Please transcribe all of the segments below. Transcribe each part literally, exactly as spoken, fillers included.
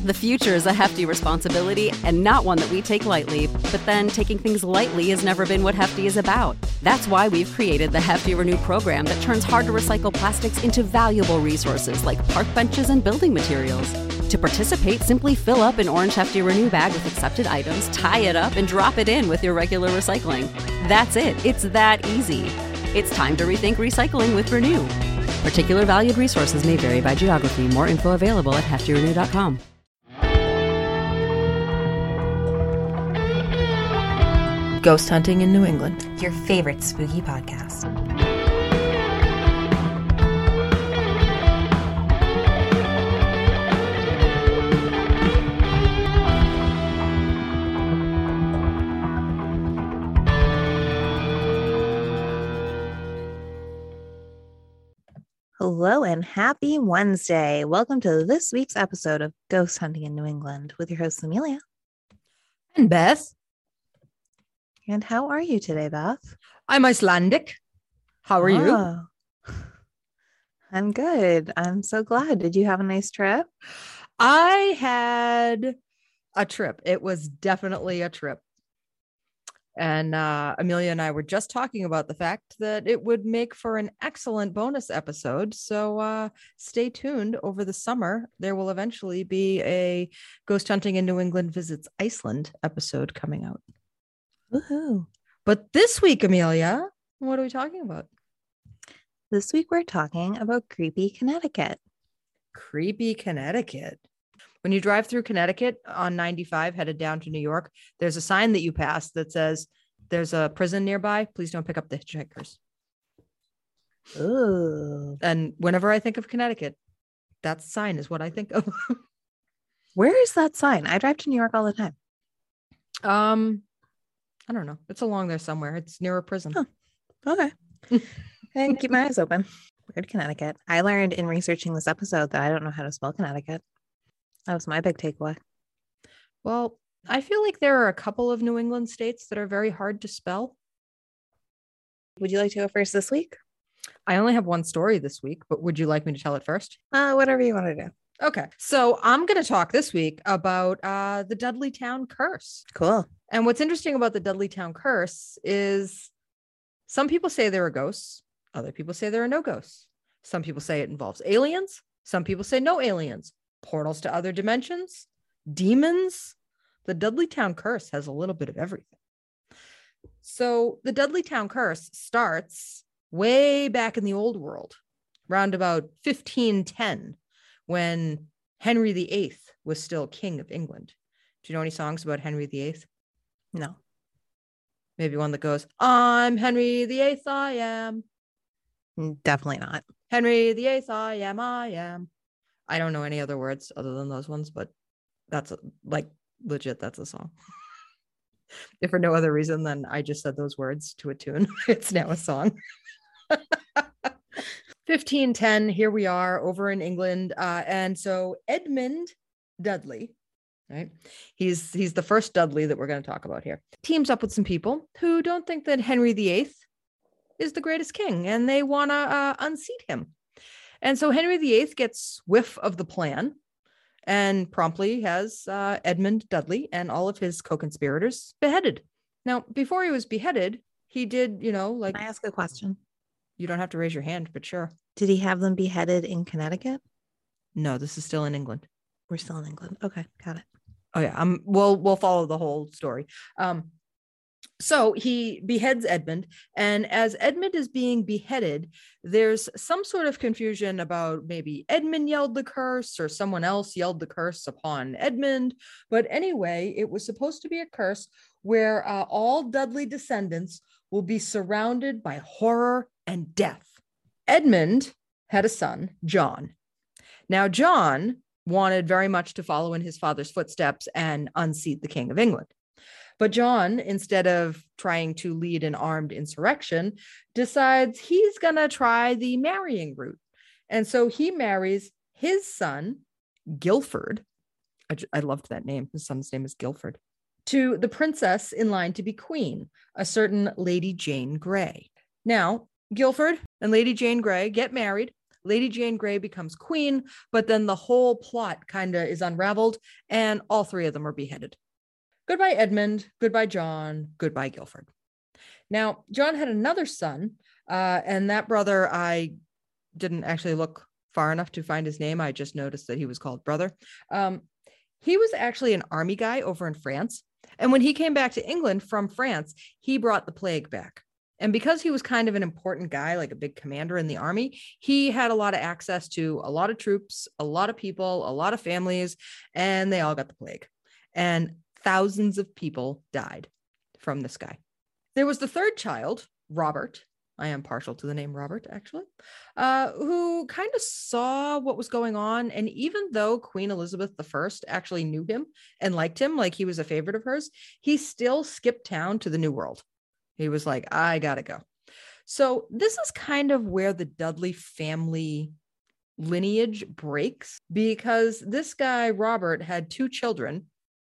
The future is a hefty responsibility and not one that we take lightly, but then taking things lightly has never been what Hefty is about. That's why we've created the Hefty Renew program that turns hard-to-recycle plastics into valuable resources like park benches and building materials. To participate, simply fill up an orange Hefty Renew bag with accepted items, tie it up, and drop it in with your regular recycling. That's it. It's that easy. It's time to rethink recycling with Renew. Particular valued resources may vary by geography. More info available at hefty renew dot com. Ghost Hunting in New England, your favorite spooky podcast. Hello and happy Wednesday. Welcome to this week's episode of Ghost Hunting in New England with your host, Amelia. and Beth. And how are you today, Beth? I'm Icelandic. How are oh. you? I'm good. I'm so glad. Did you have a nice trip? I had a trip. It was definitely a trip. And uh, Amelia and I were just talking about the fact that it would make for an excellent bonus episode. So uh, stay tuned over the summer. There will eventually be a Ghost Hunting in New England Visits Iceland episode coming out. Woohoo. But this week, Amelia, what are we talking about? This week, we're talking about creepy Connecticut. Creepy Connecticut. When you drive through Connecticut on ninety-five, headed down to New York, there's a sign that you pass that says, there's a prison nearby. Please don't pick up the hitchhikers. Ooh. And whenever I think of Connecticut, that sign is what I think of. Where is that sign? I drive to New York all the time. Um, I don't know. It's along there somewhere. It's near a prison. Oh, okay. And keep my eyes open. Weird Connecticut. I learned in researching this episode that I don't know how to spell Connecticut. That was my big takeaway. Well, I feel like there are a couple of New England states that are very hard to spell. Would you like to go first this week? I only have one story this week, but would you like me to tell it first? Uh, whatever you want to do. Okay. So I'm going to talk this week about uh, the Dudleytown Curse. Cool. And what's interesting about the Dudleytown Curse is some people say there are ghosts. Other people say there are no ghosts. Some people say it involves aliens. Some people say no aliens. Portals to other dimensions. Demons. The Dudleytown Curse has a little bit of everything. So the Dudleytown Curse starts way back in the old world, around about fifteen ten, when Henry the Eighth was still King of England. Do you know any songs about Henry the Eighth? No. Maybe one that goes, I'm Henry the Eighth, I am. Definitely not. Henry the Eighth, I am, I am. I don't know any other words other than those ones, but that's a, like legit, that's a song. If for no other reason than I just said those words to a tune, it's now a song. fifteen ten, here we are over in England. Uh, and so Edmund Dudley, right? He's he's the first Dudley that we're going to talk about here. Teams up with some people who don't think that Henry the Eighth is the greatest king, and they want to uh, unseat him. And so Henry the Eighth gets whiff of the plan and promptly has uh, Edmund Dudley and all of his co-conspirators beheaded. Now, before he was beheaded, he did, you know, like... Can I ask a question? You don't have to raise your hand, but sure. Did he have them beheaded in Connecticut? No, this is still in England. We're still in England. Okay, got it. Oh yeah, um, we'll we'll follow the whole story. Um, so he beheads Edmund, and as Edmund is being beheaded, there's some sort of confusion about maybe Edmund yelled the curse or someone else yelled the curse upon Edmund. But anyway, it was supposed to be a curse where uh, all Dudley descendants will be surrounded by horror and death. Edmund had a son, John. Now, John wanted very much to follow in his father's footsteps and unseat the King of England. But John, instead of trying to lead an armed insurrection, decides he's going to try the marrying route. And so he marries his son, Guilford. I, I loved that name. His son's name is Guilford. To the princess in line to be queen, a certain Lady Jane Grey. Now, Guilford and Lady Jane Grey get married Lady Jane Grey becomes queen, but then the whole plot kind of is unraveled and all three of them are beheaded. Goodbye, Edmund. Goodbye, John. Goodbye, Guilford. Now, John had another son, uh, and that brother, I didn't actually look far enough to find his name. I just noticed that he was called Brother. Um, he was actually an army guy over in France. And when he came back to England from France, he brought the plague back. And because he was kind of an important guy, like a big commander in the army, he had a lot of access to a lot of troops, a lot of people, a lot of families, and they all got the plague. And thousands of people died from this guy. There was the third child, Robert. I am partial to the name Robert, actually, uh, who kind of saw what was going on. And even though Queen Elizabeth the First actually knew him and liked him, like he was a favorite of hers, he still skipped town to the New World. He was like, I gotta go. So this is kind of where the Dudley family lineage breaks, because this guy, Robert, had two children.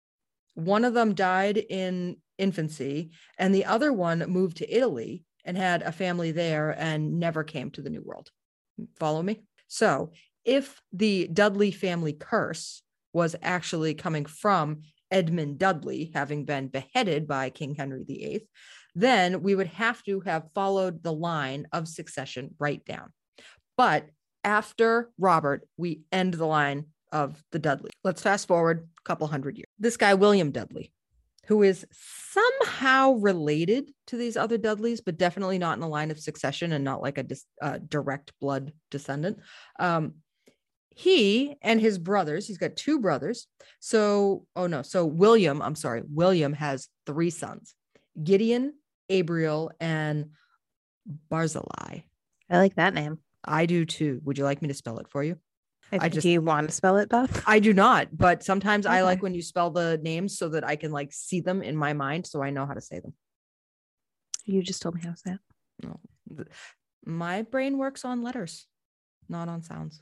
One of them died in infancy, and the other one moved to Italy and had a family there and never came to the New World. Follow me? So if the Dudley family curse was actually coming from Edmund Dudley having been beheaded by King Henry the Eighth, then we would have to have followed the line of succession right down. But after Robert, we end the line of the Dudley. Let's fast forward a couple hundred years. This guy, William Dudley, who is somehow related to these other Dudleys, but definitely not in the line of succession and not like a dis- uh, direct blood descendant. Um, he and his brothers, he's got two brothers. So, oh no, so William, I'm sorry, William has three sons, Gideon, Abriel, and Barzillai. I like that name. I do too. Would you like me to spell it for you? If, I just, do you want to spell it, Beth? I do not, but sometimes Okay. I like when you spell the names so that I can like see them in my mind so I know how to say them. You just told me how to say it. No, my brain works on letters, not on sounds.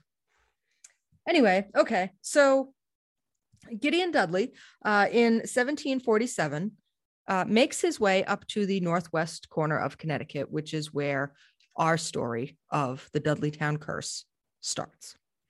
Anyway, okay. So Gideon Dudley uh, in seventeen forty-seven uh, makes his way up to the northwest corner of Connecticut, which is where our story of the Dudleytown curse starts.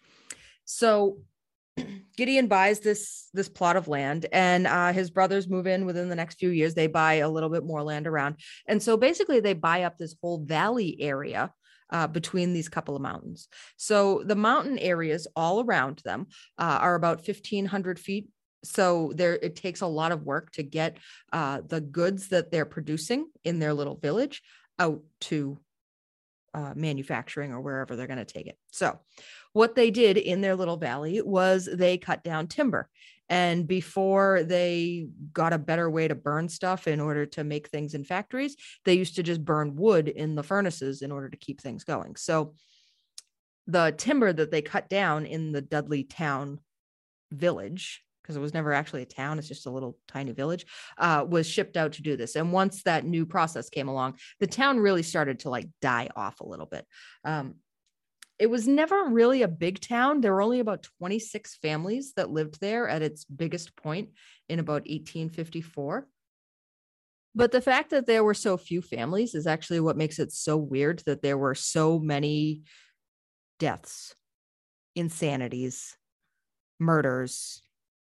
So Gideon buys this, this plot of land, and uh, his brothers move in within the next few years. They buy a little bit more land around. And so basically they buy up this whole valley area uh, between these couple of mountains. So the mountain areas all around them uh, are about fifteen hundred feet. So there, it takes a lot of work to get uh, the goods that they're producing in their little village out to Uh, manufacturing or wherever they're going to take it. So what they did in their little valley was they cut down timber. And before they got a better way to burn stuff in order to make things in factories, they used to just burn wood in the furnaces in order to keep things going. So the timber that they cut down in the Dudleytown village, because it was never actually a town, it's just a little tiny village, uh, was shipped out to do this. And once that new process came along, the town really started to like die off a little bit. Um, it was never really a big town. There were only about twenty-six families that lived there at its biggest point in about eighteen fifty-four. But the fact that there were so few families is actually what makes it so weird that there were so many deaths, insanities, murders,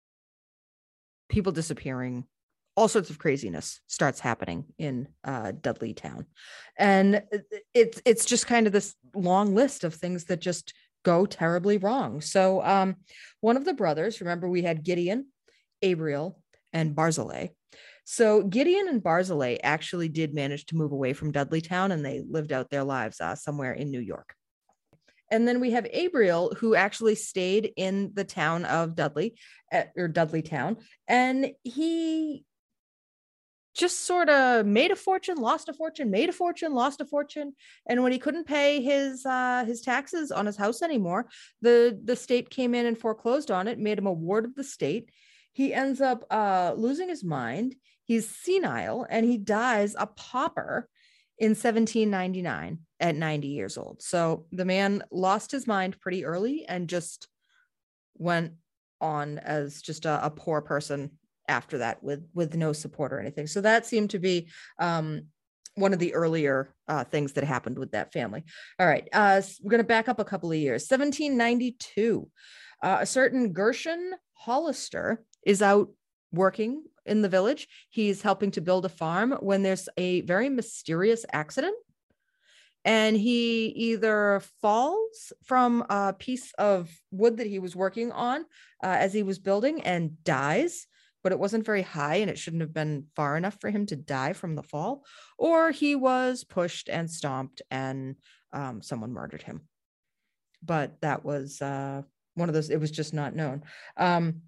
people disappearing, all sorts of craziness starts happening in uh, Dudleytown. And it's it's just kind of this long list of things that just go terribly wrong. So um, one of the brothers, remember we had Gideon, Abriel, and Barzillai. So Gideon and Barzillai actually did manage to move away from Dudleytown, and they lived out their lives uh, somewhere in New York. And then we have Abriel, who actually stayed in the town of Dudley, at, or Dudleytown, and he just sort of made a fortune, lost a fortune, made a fortune, lost a fortune. And when he couldn't pay his uh, his taxes on his house anymore, the, the state came in and foreclosed on it, made him a ward of the state. He ends up uh, losing his mind. He's senile, and he dies a pauper in seventeen ninety-nine at ninety years old. So the man lost his mind pretty early and just went on as just a, a poor person after that with, with no support or anything. So that seemed to be um, one of the earlier uh, things that happened with that family. All right. Uh, we're going to back up a couple of years. seventeen ninety-two, uh, a certain Gershon Hollister is out working in the village. He's helping to build a farm when there's a very mysterious accident. And he either falls from a piece of wood that he was working on uh, as he was building and dies, but it wasn't very high and it shouldn't have been far enough for him to die from the fall, or he was pushed and stomped and um, someone murdered him. But that was uh, one of those, it was just not known. Um,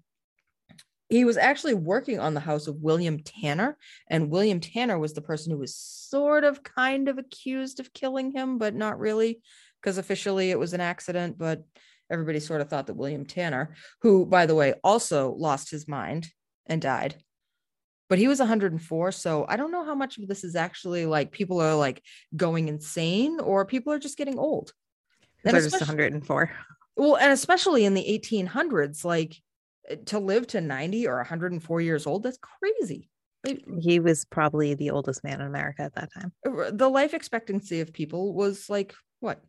He was actually working on the house of William Tanner, and William Tanner was the person who was sort of kind of accused of killing him, but not really, because officially it was an accident, but everybody sort of thought that William Tanner, who, by the way, also lost his mind and died, but he was one hundred four. So I don't know how much of this is actually like people are like going insane or people are just getting old. They're just one hundred four. Well, and especially in the eighteen hundreds, like, to live to ninety or one hundred four years old, that's crazy. He was probably the oldest man in America at that time. The life expectancy of people was like, what,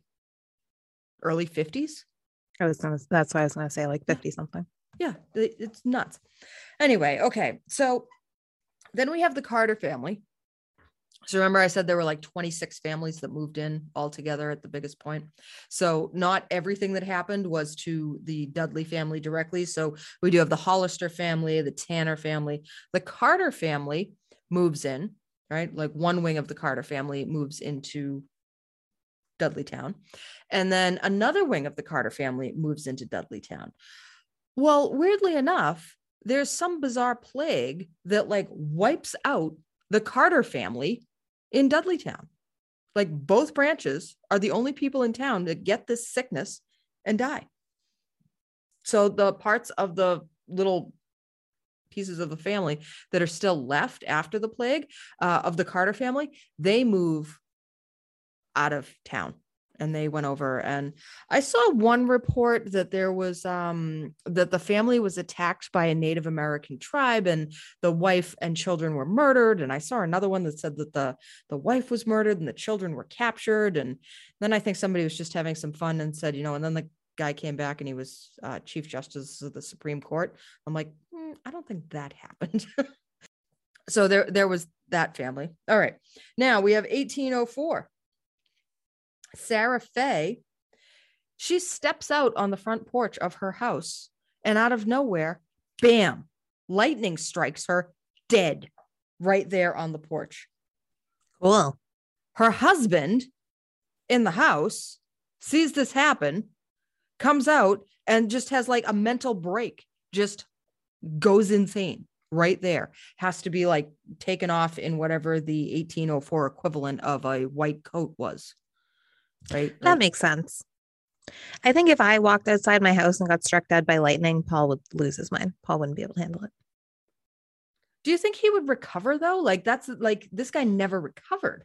early fifties? I was gonna, that's why I was going to say like fifty something. Yeah, it's nuts. Anyway, okay. So then we have the Carter family. So remember I said there were like twenty-six families that moved in all together at the biggest point. So not everything that happened was to the Dudley family directly. So we do have the Hollister family, the Tanner family, the Carter family moves in, right? Like one wing of the Carter family moves into Dudleytown. And then another wing of the Carter family moves into Dudleytown. Well, weirdly enough, there's some bizarre plague that like wipes out the Carter family in Dudleytown. Like both branches are the only people in town that get this sickness and die. So the parts of the little pieces of the family that are still left after the plague uh, of the Carter family, they move out of town. And they went over, and I saw one report that there was um, that the family was attacked by a Native American tribe and the wife and children were murdered. And I saw another one that said that the, the wife was murdered and the children were captured. And then I think somebody was just having some fun and said, you know, and then the guy came back and he was uh, Chief Justice of the Supreme Court. I'm like, mm, I don't think that happened. So there, there was that family. All right. Now we have eighteen oh four. Sarah Fay, she steps out on the front porch of her house and out of nowhere, bam, lightning strikes her dead right there on the porch. Cool. Her husband in the house sees this happen, comes out and just has like a mental break, just goes insane right there. Has to be like taken off in whatever the eighteen oh four equivalent of a white coat was. Right. That like, makes sense. I think if I walked outside my house and got struck dead by lightning, Paul would lose his mind. Paul wouldn't be able to handle it. Do you think he would recover though? Like that's like this guy never recovered.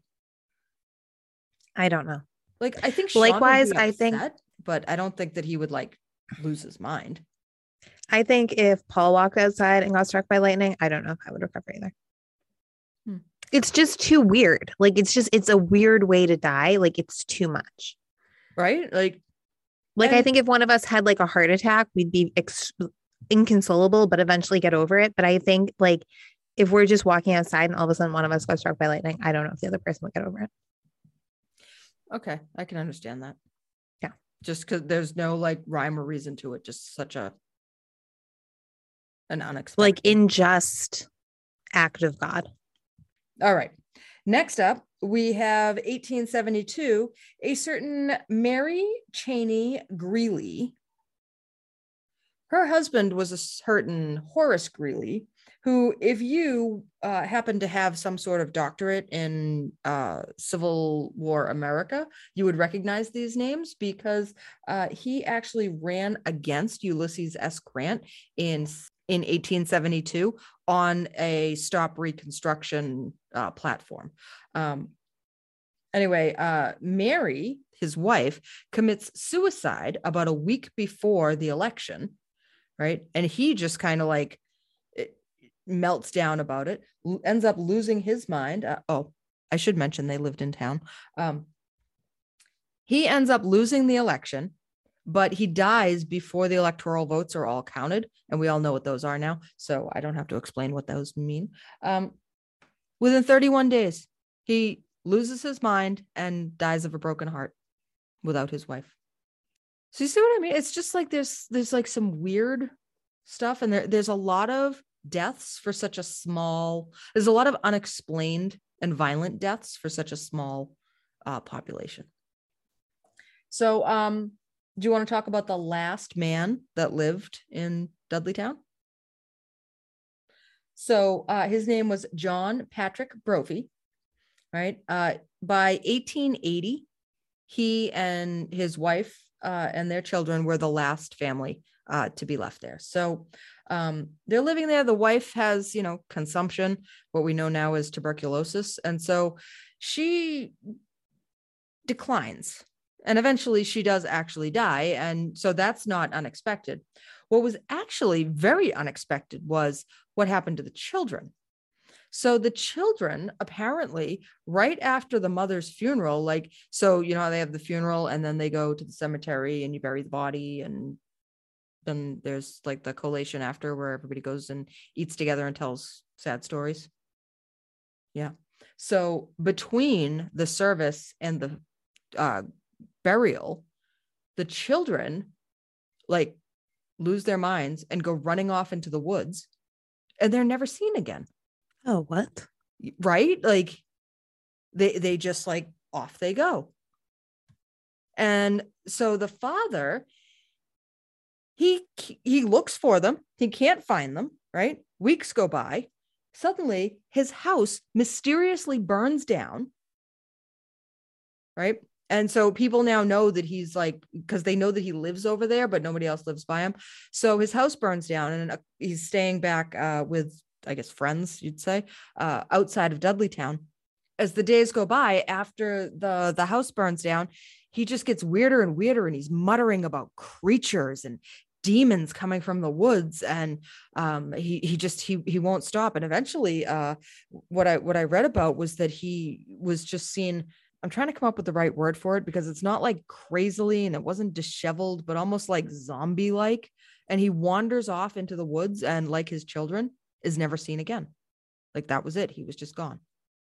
I don't know. Like I think Sean likewise, would be I upset, think, but I don't think that he would like lose his mind. I think if Paul walked outside and got struck by lightning, I don't know if I would recover either. Hmm. It's just too weird. Like, it's just, it's a weird way to die. Like, it's too much. Right? Like, like and- I think if one of us had like a heart attack, we'd be ex- inconsolable, but eventually get over it. But I think like if we're just walking outside and all of a sudden one of us got struck by lightning, I don't know if the other person would get over it. Okay. I can understand that. Yeah. Just because there's no like rhyme or reason to it. Just such a, an unexpected. Like in just act of God. All right. Next up, we have eighteen seventy-two, a certain Mary Cheney Greeley. Her husband was a certain Horace Greeley, who, if you uh, happen to have some sort of doctorate in uh, Civil War America, you would recognize these names because uh, he actually ran against Ulysses S. Grant in in eighteen seventy-two on a stop Reconstruction uh, platform. Um, anyway, uh, Mary, his wife, commits suicide about a week before the election, right? And he just kind of like melts down about it, ends up losing his mind. Uh, oh, I should mention they lived in town. Um, he ends up losing the election, but he dies before the electoral votes are all counted. And we all know what those are now, so I don't have to explain what those mean. Um, within thirty-one days, he loses his mind and dies of a broken heart without his wife. So you see what I mean? It's just like there's there's like some weird stuff, and there, there's a lot of deaths for such a small, there's a lot of unexplained and violent deaths for such a small uh, population. So um, do you want to talk about the last man that lived in Dudleytown? So uh, his name was John Patrick Brophy, right? Uh, by eighteen eighty, he and his wife uh, and their children were the last family uh, to be left there. So um, they're living there. The wife has, you know, consumption, what we know now is tuberculosis. And so she declines, and eventually she does actually die. And so that's not unexpected. What was actually very unexpected was what happened to the children. So the children, apparently, right after the mother's funeral, like, so, you know, they have the funeral and then they go to the cemetery and you bury the body, and then there's like the collation after where everybody goes and eats together and tells sad stories. Yeah. So between the service and the uh, burial, the children like lose their minds and go running off into the woods, and they're never seen again. Oh, what? Right? Like they they just like off they go. And so the father, he he looks for them. He can't find them, right? Weeks go by. Suddenly his house mysteriously burns down. Right? And so people now know that he's like, because they know that he lives over there, but nobody else lives by him. So his house burns down, and uh, he's staying back uh, with, I guess, friends, you'd say, uh, outside of Dudleytown. As the days go by, after the, the house burns down, he just gets weirder and weirder, and he's muttering about creatures and demons coming from the woods, and um, he he just he he won't stop. And eventually, uh, what I what I read about was that he was just seen. I'm trying to come up with the right word for it, because it's not like crazily and it wasn't disheveled, but almost like zombie-like. And he wanders off into the woods, and like his children, is never seen again. Like that was it. He was just gone.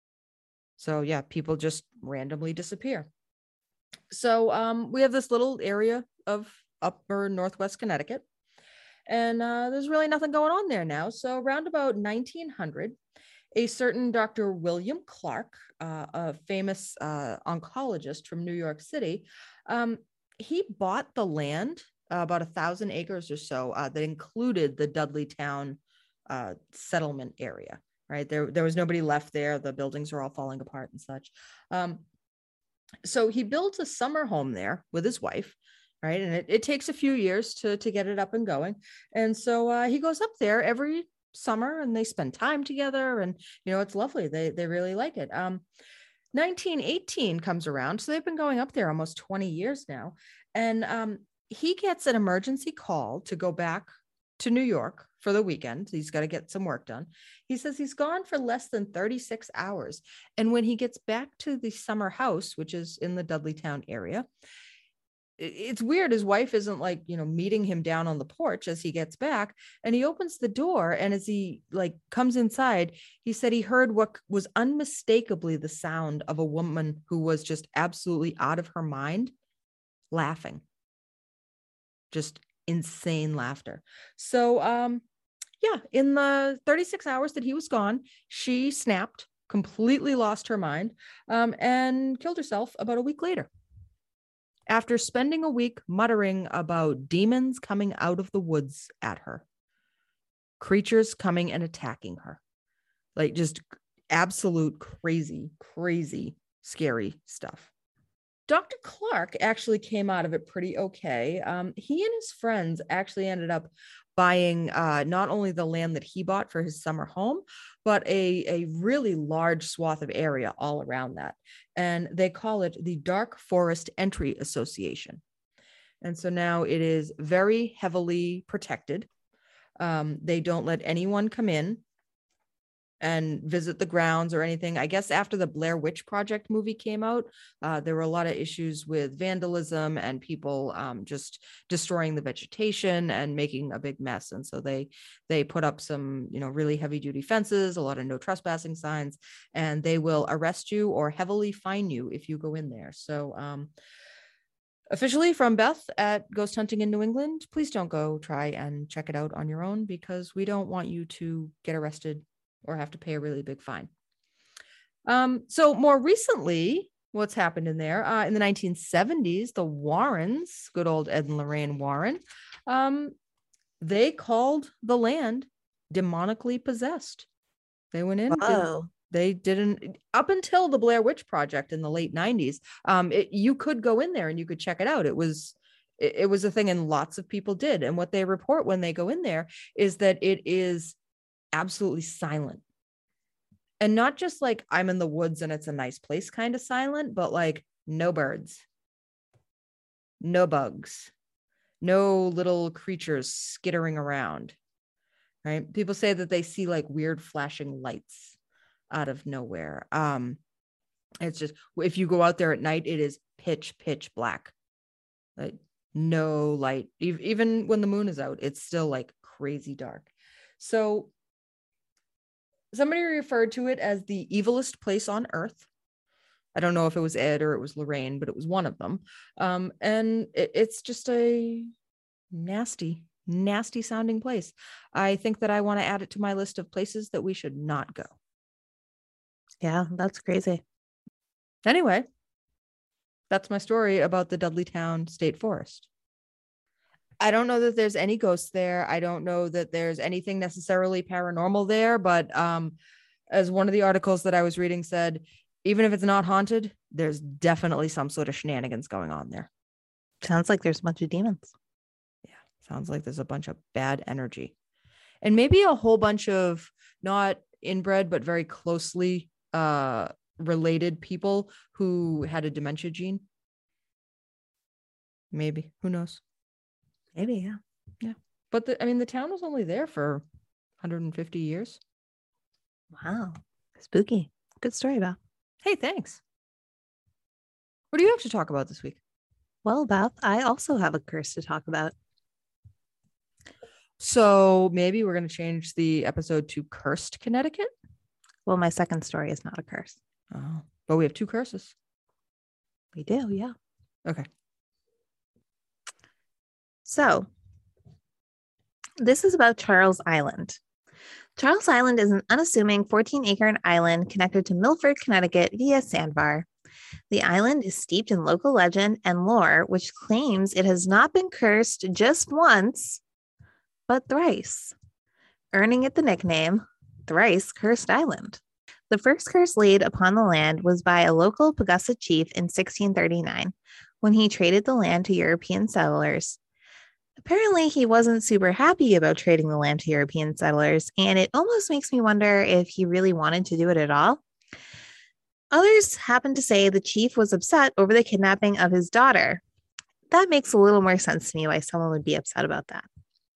So yeah, people just randomly disappear. So um, we have this little area of upper Northwest Connecticut, and uh, there's really nothing going on there now. So around about nineteen hundred, a certain Doctor William Clark, uh, a famous uh, oncologist from New York City, um, he bought the land, uh, about a thousand acres or so, uh, that included the Dudleytown uh, settlement area. Right there, there was nobody left there. The buildings are all falling apart and such. Um, so he built a summer home there with his wife. Right, and it, it takes a few years to to get it up and going. And so uh, he goes up there every summer, and they spend time together, and you know, it's lovely. They they really like it. Um, nineteen eighteen comes around, so they've been going up there almost twenty years now, and um, he gets an emergency call to go back to New York for the weekend. He's got to get some work done. He says he's gone for less than thirty-six hours, and when he gets back to the summer house, which is in the Dudleytown area, it's weird. His wife isn't like, you know, meeting him down on the porch as he gets back, and he opens the door, and as he like comes inside, he said he heard what was unmistakably the sound of a woman who was just absolutely out of her mind, laughing, just insane laughter. So um yeah, in the thirty-six hours that he was gone, she snapped, completely lost her mind, um and killed herself about a week later, after spending a week muttering about demons coming out of the woods at her, creatures coming and attacking her, like just absolute crazy, crazy, scary stuff. Doctor Clark actually came out of it pretty okay. Um, he and his friends actually ended up buying uh, not only the land that he bought for his summer home, but a, a really large swath of area all around that. And they call it the Dark Forest Entry Association. And so now it is very heavily protected. Um, they don't let anyone come in and visit the grounds or anything. I guess after the Blair Witch Project movie came out, uh, there were a lot of issues with vandalism and people um, just destroying the vegetation and making a big mess. And so they they put up some, you know, really heavy duty fences, a lot of no trespassing signs, and they will arrest you or heavily fine you if you go in there. So um, officially from Beth at Ghost Hunting in New England, please don't go try and check it out on your own, because we don't want you to get arrested or have to pay a really big fine. Um, so more recently, what's happened in there? Uh, in the nineteen seventies, the Warrens, good old Ed and Lorraine Warren, um, they called the land demonically possessed. They went in. Whoa. They didn't, up until the Blair Witch Project in the late nineties, um, it, you could go in there and you could check it out. It was, it, it was a thing, and lots of people did. And what they report when they go in there is that it is absolutely silent, and not just like I'm in the woods and it's a nice place kind of silent, but like no birds, no bugs, no little creatures skittering around, right? People say that they see like weird flashing lights out of nowhere. Um, it's just, if you go out there at night, it is pitch, pitch black, like no light. Even when the moon is out, it's still like crazy dark. So somebody referred to it as the evilest place on earth. I don't know if it was Ed or it was Lorraine, but it was one of them. Um, and it, it's just a nasty, nasty sounding place. I think that I want to add it to my list of places that we should not go. Yeah, that's crazy. Anyway, that's my story about the Dudleytown State Forest. I don't know that there's any ghosts there. I don't know that there's anything necessarily paranormal there, but um, as one of the articles that I was reading said, even if it's not haunted, there's definitely some sort of shenanigans going on there. Sounds like there's a bunch of demons. Yeah, sounds like there's a bunch of bad energy. And maybe a whole bunch of not inbred, but very closely uh, related people who had a dementia gene. Maybe. Who knows? Maybe, yeah. Yeah. But the, I mean, the town was only there for one hundred fifty years. Wow. Spooky. Good story, Beth. Hey, thanks. What do you have to talk about this week? Well, Beth, I also have a curse to talk about. So maybe we're going to change the episode to Cursed Connecticut? Well, my second story is not a curse. Oh, but we have two curses. We do, yeah. Okay. So, this is about Charles Island. Charles Island is an unassuming fourteen-acre island connected to Milford, Connecticut via sandbar. The island is steeped in local legend and lore, which claims it has not been cursed just once, but thrice, earning it the nickname Thrice Cursed Island. The first curse laid upon the land was by a local Paugussa chief in sixteen thirty-nine, when he traded the land to European settlers. Apparently, he wasn't super happy about trading the land to European settlers, and it almost makes me wonder if he really wanted to do it at all. Others happen to say the chief was upset over the kidnapping of his daughter. That makes a little more sense to me why someone would be upset about that.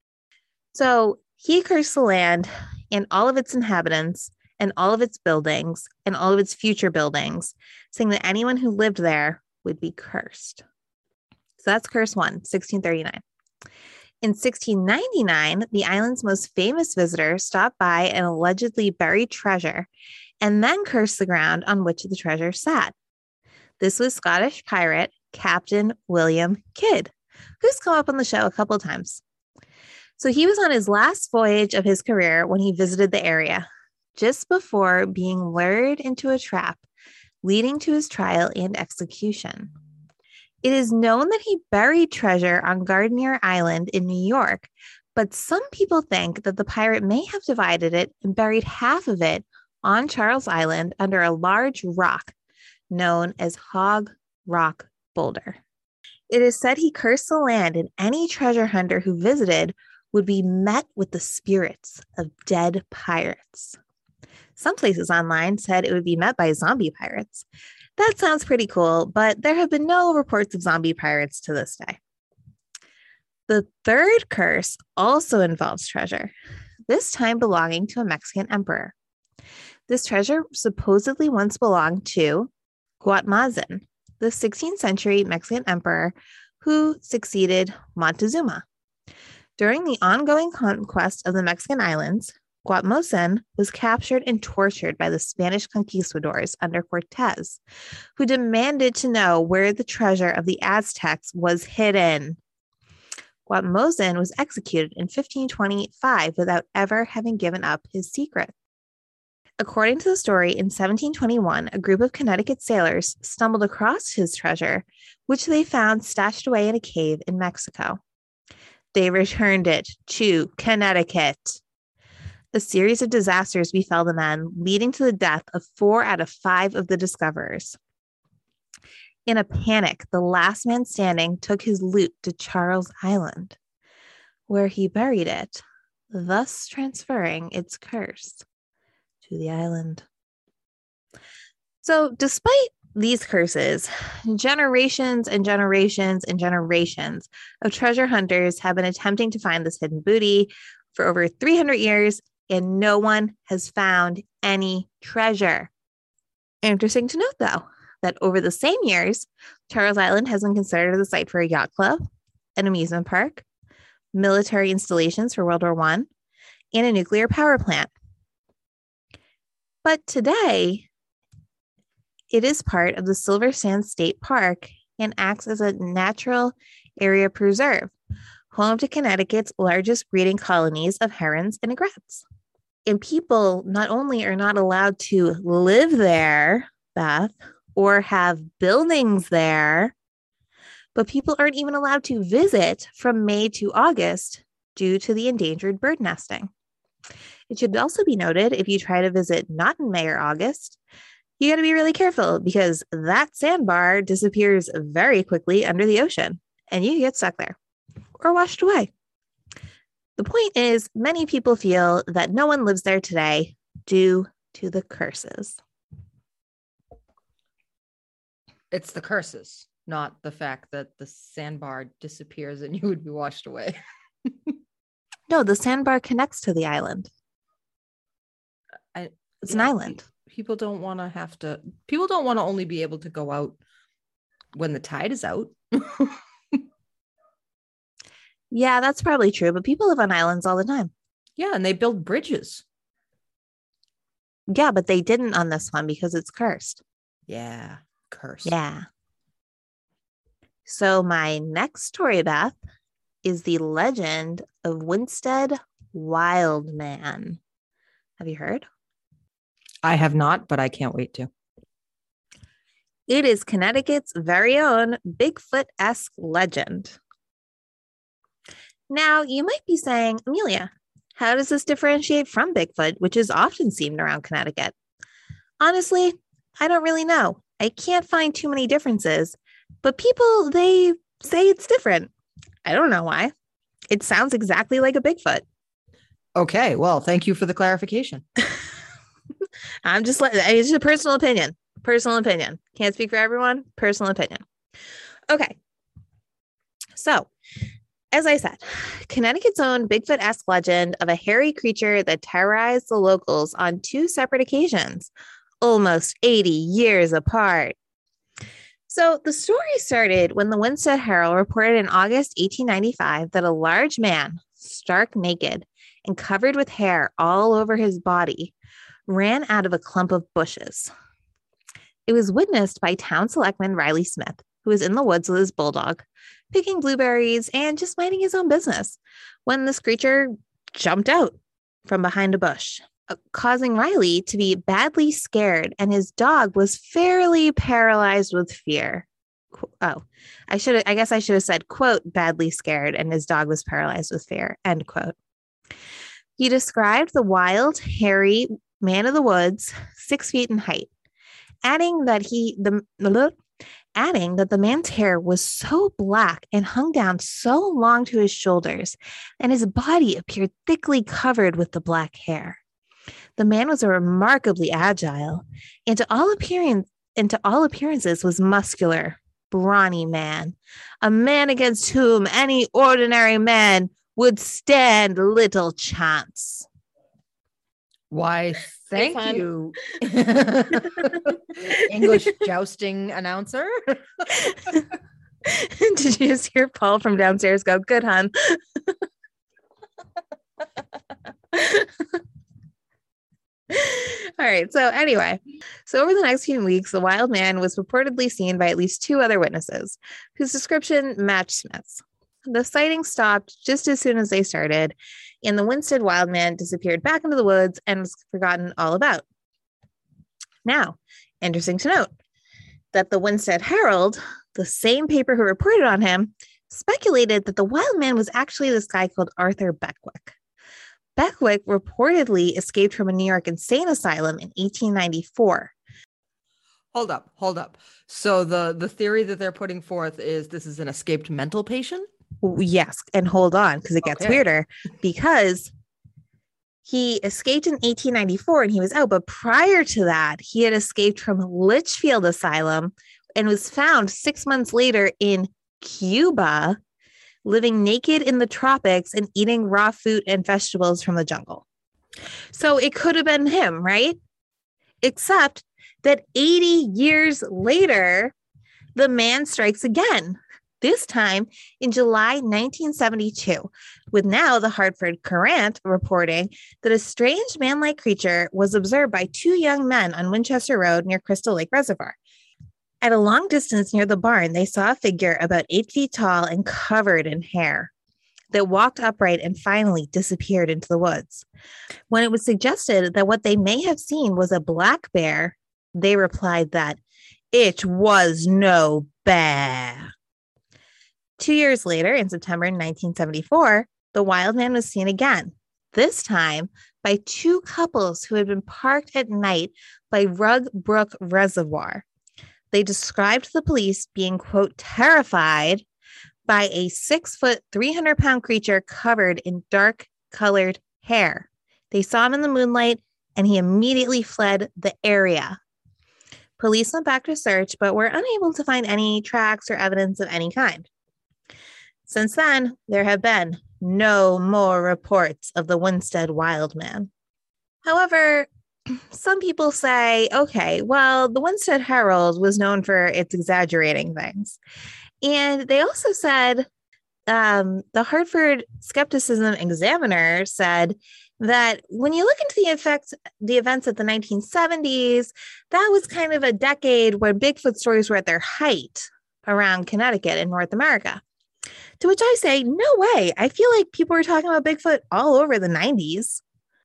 So he cursed the land and all of its inhabitants and all of its buildings and all of its future buildings, saying that anyone who lived there would be cursed. So that's curse one, sixteen thirty-nine. In sixteen ninety-nine, the island's most famous visitor stopped by and allegedly buried treasure and then cursed the ground on which the treasure sat. This was Scottish pirate Captain William Kidd, who's come up on the show a couple of times. So he was on his last voyage of his career when he visited the area, just before being lured into a trap, leading to his trial and execution. It is known that he buried treasure on Gardiner Island in New York, but some people think that the pirate may have divided it and buried half of it on Charles Island under a large rock known as Hog Rock Boulder. It is said he cursed the land, and any treasure hunter who visited would be met with the spirits of dead pirates. Some places online said it would be met by zombie pirates. That sounds pretty cool, but there have been no reports of zombie pirates to this day. The third curse also involves treasure, this time belonging to a Mexican emperor. This treasure supposedly once belonged to Guatmazen, the sixteenth century Mexican emperor who succeeded Montezuma. During the ongoing conquest of the Mexican islands, Guatmozen was captured and tortured by the Spanish conquistadors under Cortez, who demanded to know where the treasure of the Aztecs was hidden. Guatmozen was executed in fifteen twenty-five without ever having given up his secret. According to the story, in seventeen twenty-one, a group of Connecticut sailors stumbled across his treasure, which they found stashed away in a cave in Mexico. They returned it to Connecticut. A series of disasters befell the men, leading to the death of four out of five of the discoverers. In a panic, the last man standing took his loot to Charles Island, where he buried it, thus transferring its curse to the island. So, despite these curses, generations and generations and generations of treasure hunters have been attempting to find this hidden booty for over three hundred years, and no one has found any treasure. Interesting to note, though, that over the same years, Charles Island has been considered the site for a yacht club, an amusement park, military installations for World War One, and a nuclear power plant. But today, it is part of the Silver Sands State Park and acts as a natural area preserve, home to Connecticut's largest breeding colonies of herons and egrets. And people not only are not allowed to live there, Beth, or have buildings there, but people aren't even allowed to visit from May to August due to the endangered bird nesting. It should also be noted, if you try to visit not in May or August, you got to be really careful because that sandbar disappears very quickly under the ocean and you get stuck there or washed away. The point is, many people feel that no one lives there today due to the curses. It's the curses, not the fact that the sandbar disappears and you would be washed away. No, the sandbar connects to the island. I, it's yeah, an island. People don't want to have to, people don't want to only be able to go out when the tide is out. Yeah, that's probably true, but people live on islands all the time. Yeah, and they build bridges. Yeah, but they didn't on this one because it's cursed. Yeah, cursed. Yeah. So my next story, Beth, is the legend of Winsted Wildman. Have you heard? I have not, but I can't wait to. It is Connecticut's very own Bigfoot-esque legend. Now, you might be saying, Amelia, how does this differentiate from Bigfoot, which is often seen around Connecticut? Honestly, I don't really know. I can't find too many differences, but people, they say it's different. I don't know why. It sounds exactly like a Bigfoot. Okay, well, thank you for the clarification. I'm just letting, it's just a personal opinion. Personal opinion. Can't speak for everyone. Personal opinion. Okay. So, as I said, Connecticut's own Bigfoot-esque legend of a hairy creature that terrorized the locals on two separate occasions, almost eighty years apart. So the story started when the Winsted Herald reported in August eighteen ninety-five that a large man, stark naked and covered with hair all over his body, ran out of a clump of bushes. It was witnessed by town selectman Riley Smith, who was in the woods with his bulldog, picking blueberries and just minding his own business, when this creature jumped out from behind a bush, causing Riley to be badly scared, and his dog was fairly paralyzed with fear. Oh, I should I guess I should have said, quote, badly scared, and his dog was paralyzed with fear, end quote. He described the wild, hairy man of the woods, six feet in height, adding that he the adding that the man's hair was so black and hung down so long to his shoulders, and his body appeared thickly covered with the black hair. The man was a remarkably agile, and to all appearance, and to all appearances was muscular, brawny man, a man against whom any ordinary man would stand little chance. Why, thank fun. you, English jousting announcer. Did you just hear Paul from downstairs go, good, hun? All right. So anyway, so over the next few weeks, the wild man was reportedly seen by at least two other witnesses whose description matched Smith's. The sighting stopped just as soon as they started, and the Winsted wild man disappeared back into the woods and was forgotten all about. Now, interesting to note that the Winsted Herald, the same paper who reported on him, speculated that the wild man was actually this guy called Arthur Beckwith. Beckwith reportedly escaped from a New York insane asylum in eighteen ninety-four. Hold up, hold up. So the, the theory that they're putting forth is this is an escaped mental patient? Yes, and hold on, because it gets Okay. weirder, because he escaped in eighteen ninety-four and he was out, but prior to that, he had escaped from Litchfield Asylum and was found six months later in Cuba, living naked in the tropics and eating raw fruit and vegetables from the jungle. So it could have been him, right? Except that eighty years later, the man strikes again, this time in July nineteen seventy-two, with now the Hartford Courant reporting that a strange man-like creature was observed by two young men on Winchester Road near Crystal Lake Reservoir. At a long distance near the barn, they saw a figure about eight feet tall and covered in hair that walked upright and finally disappeared into the woods. When it was suggested that what they may have seen was a black bear, they replied that it was no bear. Two years later, in September nineteen seventy-four, the wild man was seen again, this time by two couples who had been parked at night by Rug Brook Reservoir. They described the police being, quote, terrified by a six foot, three hundred pound creature covered in dark colored hair. They saw him in the moonlight and he immediately fled the area. Police went back to search, but were unable to find any tracks or evidence of any kind. Since then, there have been no more reports of the Winsted wild man. However, some people say, okay, well, the Winsted Herald was known for its exaggerating things. And they also said, um, the Hartford Skepticism Examiner said that when you look into the effects, the events of the nineteen seventies, that was kind of a decade where Bigfoot stories were at their height around Connecticut and North America. To which I say, no way. I feel like people were talking about Bigfoot all over the nineties.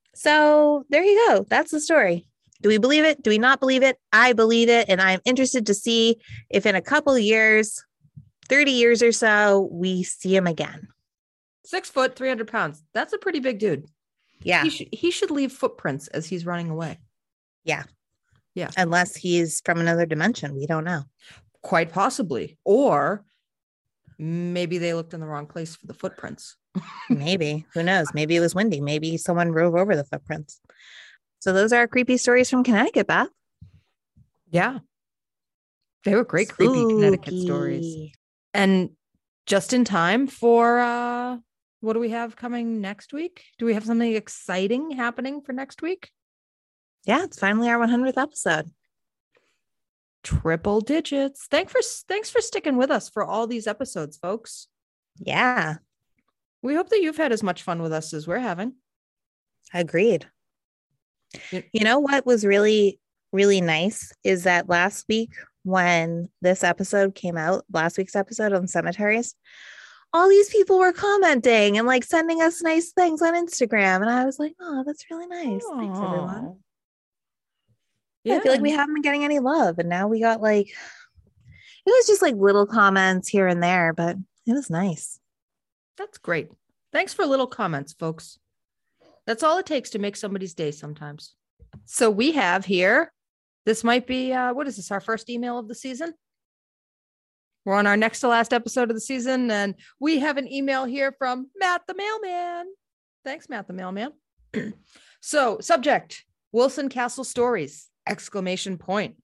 So there you go. That's the story. Do we believe it? Do we not believe it? I believe it. And I'm interested to see if in a couple of years, thirty years or so, we see him again. Six foot, three hundred pounds. That's a pretty big dude. Yeah. He, sh- he should leave footprints as he's running away. Yeah. Yeah. Unless he's from another dimension. We don't know. Quite possibly. Or maybe they looked in the wrong place for the footprints. Maybe. Who knows? Maybe it was windy. Maybe someone drove over the footprints. So those are creepy stories from Connecticut, Beth. Yeah. They were great, Spooky. creepy Connecticut stories. And just in time for, uh, what do we have coming next week? Do we have something exciting happening for next week? Yeah, it's finally our one hundredth episode. Triple digits. Thanks for, thanks for sticking with us for all these episodes, folks. Yeah. We hope that you've had as much fun with us as we're having. Agreed. Yeah. You know what was really, really nice is that last week when this episode came out, last week's episode on cemeteries, all these people were commenting and like sending us nice things on Instagram. And I was like, oh, that's really nice. Thanks, everyone. Yeah, I feel like we haven't been getting any love. And now we got like, it was just like little comments here and there, but it was nice. That's great. Thanks for little comments, folks. That's all it takes to make somebody's day sometimes. So we have here, this might be, uh, what is this, our first email of the season? We're on our next to last episode of the season, and we have an email here from Matt the Mailman. Thanks, Matt the Mailman. So, subject, Wilson Castle Stories, exclamation point.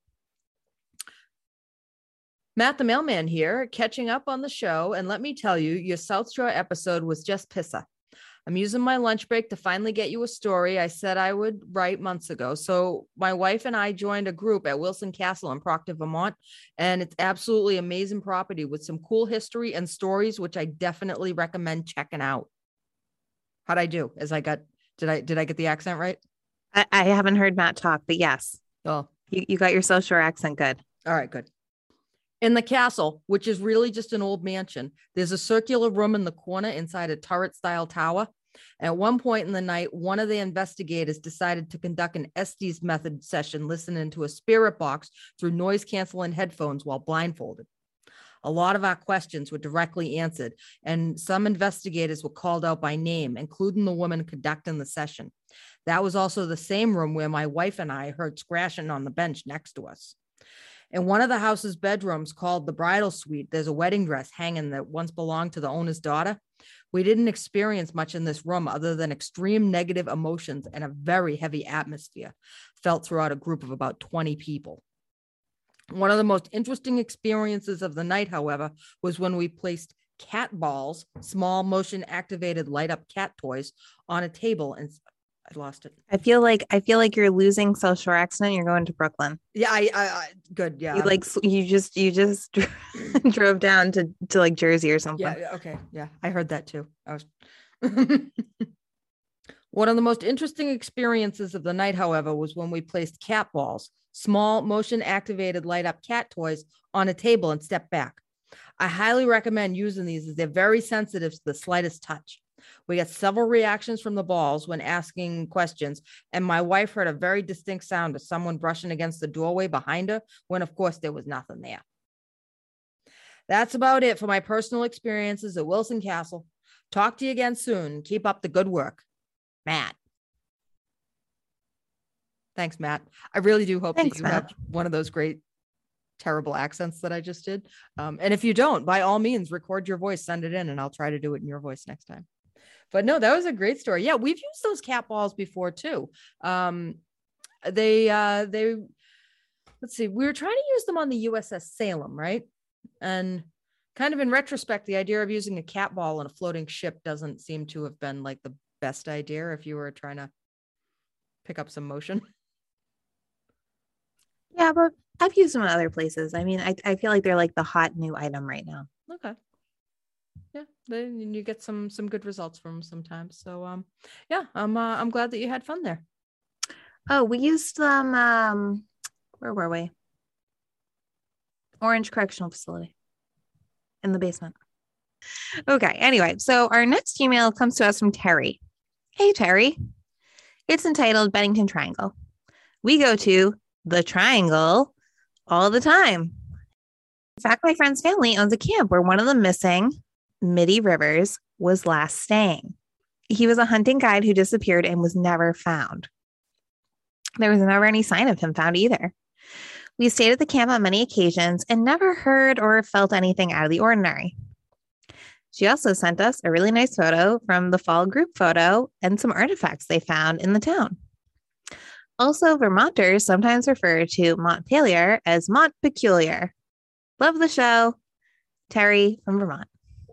Matt the Mailman here, catching up on the show, and let me tell you, your South Shore episode was just pissa. I'm using my lunch break to finally get you a story I said I would write months ago. So my wife and I joined a group at Wilson Castle in Proctor, Vermont, and it's absolutely amazing property with some cool history and stories, which I definitely recommend checking out. How'd I do? As I got, did I, did I get the accent right? I, I haven't heard Matt talk, but yes, Oh, you, you got your South Shore accent good. all right, good. In the castle, which is really just an old mansion, there's a circular room in the corner inside a turret-style tower. And at one point in the night, one of the investigators decided to conduct an Estes method session, listening to a spirit box through noise-canceling headphones while blindfolded. A lot of our questions were directly answered, and some investigators were called out by name, including the woman conducting the session. That was also the same room where my wife and I heard scratching on the bench next to us. In one of the house's bedrooms, called the bridal suite, there's a wedding dress hanging that once belonged to the owner's daughter. We didn't experience much in this room other than extreme negative emotions and a very heavy atmosphere felt throughout a group of about twenty people. One of the most interesting experiences of the night, however, was when we placed cat balls, small motion activated light up cat toys, on a table, and I lost it. I feel like I feel like you're losing South Shore accent. You're going to Brooklyn. Yeah, I, I, I good. Yeah, You like you just you just drove down to to like Jersey or something. yeah. Okay, yeah, I heard that too. I was. One of the most interesting experiences of the night, however, was when we placed cat balls, small motion activated light up cat toys, on a table and stepped back. I highly recommend using these as they're very sensitive to the slightest touch. We got several reactions from the balls when asking questions, and my wife heard a very distinct sound of someone brushing against the doorway behind her, when of course there was nothing there. That's about it for my personal experiences at Wilson Castle. Talk to you again soon. Keep up the good work. Matt. Thanks, Matt. I really do hope Thanks, that you Matt. have one of those great, terrible accents that I just did. Um, and if you don't, by all means, record your voice, send it in, and I'll try to do it in your voice next time. But no, that was a great story. Yeah, we've used those cat balls before too. Um, they, uh, they, let's see, we were trying to use them on the U S S Salem, right? And kind of in retrospect, the idea of using a cat ball on a floating ship doesn't seem to have been like the best idea if you were trying to pick up some motion. Yeah, but I've used them in other places. I mean, I, I feel like they're like the hot new item right now. Okay. Yeah, then you get some some good results from them sometimes. So um, yeah, I'm uh, I'm glad that you had fun there. Oh, we used them. Um, where were we? Orange Correctional Facility in the basement. Okay. Anyway, so our next email comes to us from Terry. Hey, Terry. It's entitled Bennington Triangle. We go to the Triangle all the time. In fact, my friend's family owns a camp where one of the missing Mitty Rivers was last staying. He was a hunting guide who disappeared and was never found. There was never any sign of him found either. We stayed at the camp on many occasions and never heard or felt anything out of the ordinary. She also sent us a really nice photo from the fall group photo and some artifacts they found in the town. Also, Vermonters sometimes refer to Montpelier as Mont Peculiar. Love the show. Terry from Vermont.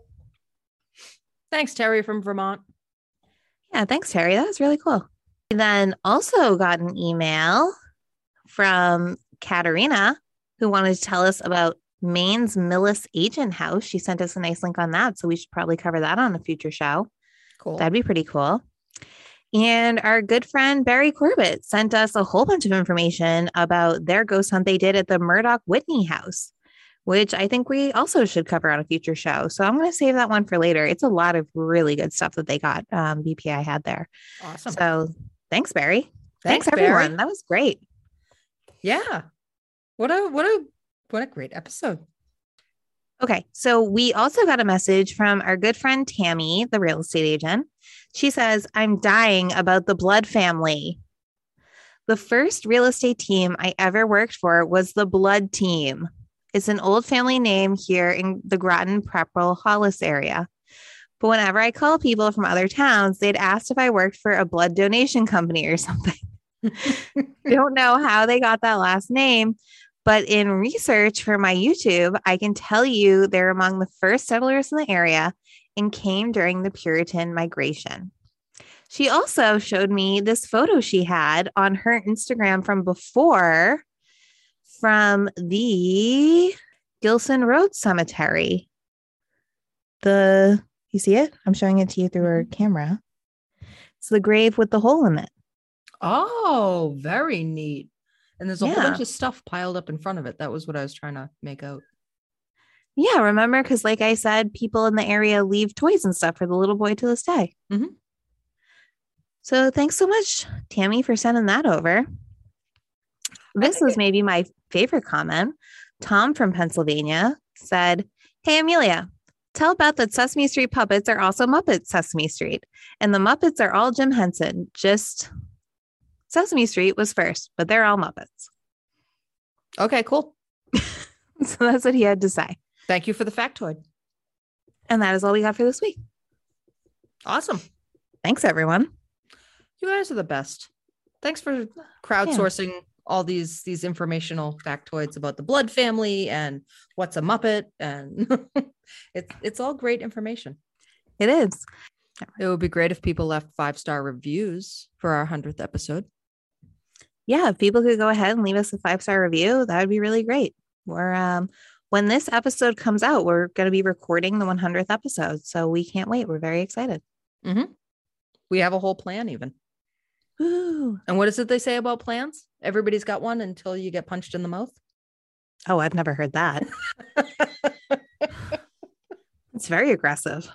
Thanks, Terry from Vermont. Yeah, thanks, Terry. That was really cool. We then also got an email from Katerina, who wanted to tell us about Maine's Millis Agent House. She sent us a nice link on that, so we should probably cover that on a future show. Cool. That'd be pretty cool. And our good friend Barry Corbett sent us a whole bunch of information about their ghost hunt they did at the Murdoch Whitney house, which I think we also should cover on a future show. So I'm going to save that one for later. It's a lot of really good stuff that they got. Um, B P I had there. Awesome. So thanks, Barry. Thanks, Thanks, everyone. Barry. That was great. Yeah. What a what a what a great episode. Okay, so we also got a message from our good friend Tammy, the real estate agent. She says, I'm dying about the Blood family. The first real estate team I ever worked for was the Blood Team. It's an old family name here in the Groton, Pepperell, Hollis area. But whenever I call people from other towns, they'd ask if I worked for a blood donation company or something. Don't know how they got that last name, but in research for my YouTube, I can tell you they're among the first settlers in the area and came during the Puritan migration. She also showed me this photo she had on her Instagram from before from the Gilson Road Cemetery. The, you see it? I'm showing it to you through her camera. It's the grave with the hole in it. Oh, very neat. And there's a Yeah. whole bunch of stuff piled up in front of it. That was what I was trying to make out. Yeah, remember? Because like I said, people in the area leave toys and stuff for the little boy to this day. Mm-hmm. So thanks so much, Tammy, for sending that over. This was maybe my favorite comment. Tom from Pennsylvania said, "Hey, Amelia, tell Beth that Sesame Street puppets are also Muppet Sesame Street. And the Muppets are all Jim Henson. Just Sesame Street was first, but they're all Muppets." Okay, cool. So that's what he had to say. Thank you for the factoid. And that is all we got for this week. Awesome. Thanks, everyone. You guys are the best. Thanks for crowdsourcing yeah. all these these informational factoids about the Blood family and what's a Muppet, and it's it's all great information. It is. It would be great if people left five-star reviews for our hundredth episode. Yeah, if people could go ahead and leave us a five-star review, that would be really great. We're um when this episode comes out, we're going to be recording the one hundredth episode, so we can't wait. We're very excited. Mm-hmm. We have a whole plan even. Ooh. And what is it they say about plans? Everybody's got one until you get punched in the mouth. Oh, I've never heard that. It's very aggressive.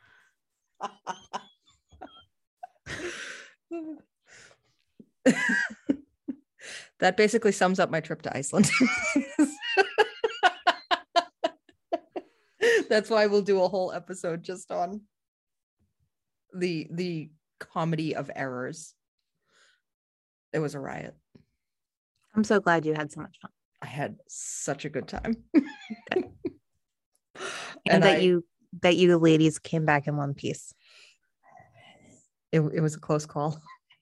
That basically sums up my trip to Iceland. That's why we'll do a whole episode just on the the comedy of errors. It was a riot. I'm so glad you had so much fun. I had such a good time. and, and that I, you that you ladies came back in one piece. It, it was a close call.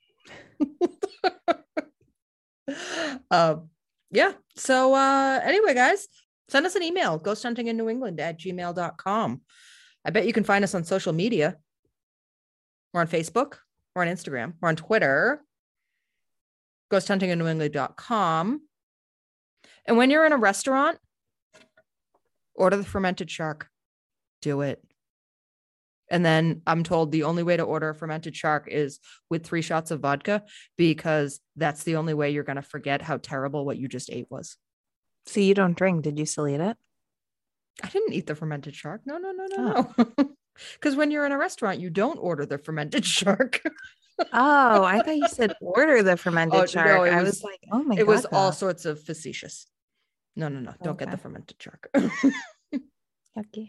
uh, yeah. So uh, anyway, guys, send us an email, ghost hunting in new england at gmail dot com. I bet you can find us on social media. We're on Facebook. We're on Instagram. We're on Twitter. ghost hunting in new england dot com. And when you're in a restaurant, order the fermented shark. Do it. And then I'm told the only way to order a fermented shark is with three shots of vodka, because that's the only way you're going to forget how terrible what you just ate was. So you don't drink. Did you still eat it? I didn't eat the fermented shark. No, no, no, no, oh. no. Because when you're in a restaurant, you don't order the fermented shark. Oh, I thought you said order the fermented oh, shark. No, I was, was like, oh my god. It was all sorts of facetious. No, no, no. Don't okay. get the fermented shark. Yucky.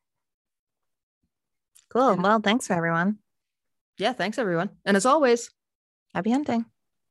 Cool. Well, thanks for everyone. Yeah, thanks everyone. And as always, happy hunting.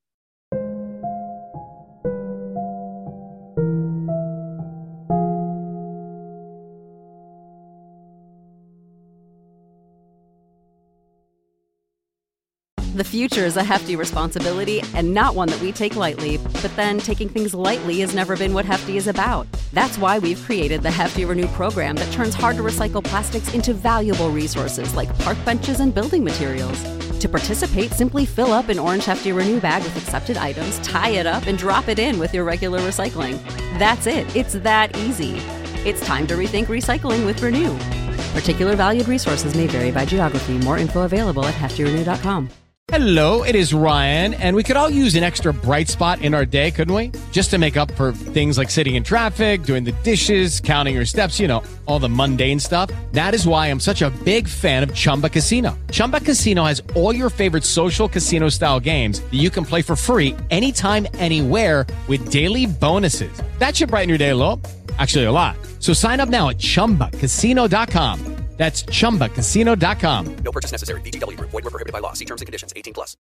The future is a hefty responsibility and not one that we take lightly. But then taking things lightly has never been what Hefty is about. That's why we've created the Hefty Renew program that turns hard-to-recycle plastics into valuable resources like park benches and building materials. To participate, simply fill up an orange Hefty Renew bag with accepted items, tie it up, and drop it in with your regular recycling. That's it. It's that easy. It's time to rethink recycling with Renew. Particular valued resources may vary by geography. More info available at hefty renew dot com. Hello, it is Ryan, and we could all use an extra bright spot in our day, couldn't we? Just to make up for things like sitting in traffic, doing the dishes, counting your steps, you know, all the mundane stuff. That is why I'm such a big fan of Chumba Casino. Chumba Casino has all your favorite social casino-style games that you can play for free anytime, anywhere with daily bonuses. That should brighten your day a little. Actually, a lot. So sign up now at chumba casino dot com. That's chumba casino dot com. No purchase necessary. V G W Group. Void where prohibited by law. See terms and conditions. eighteen plus.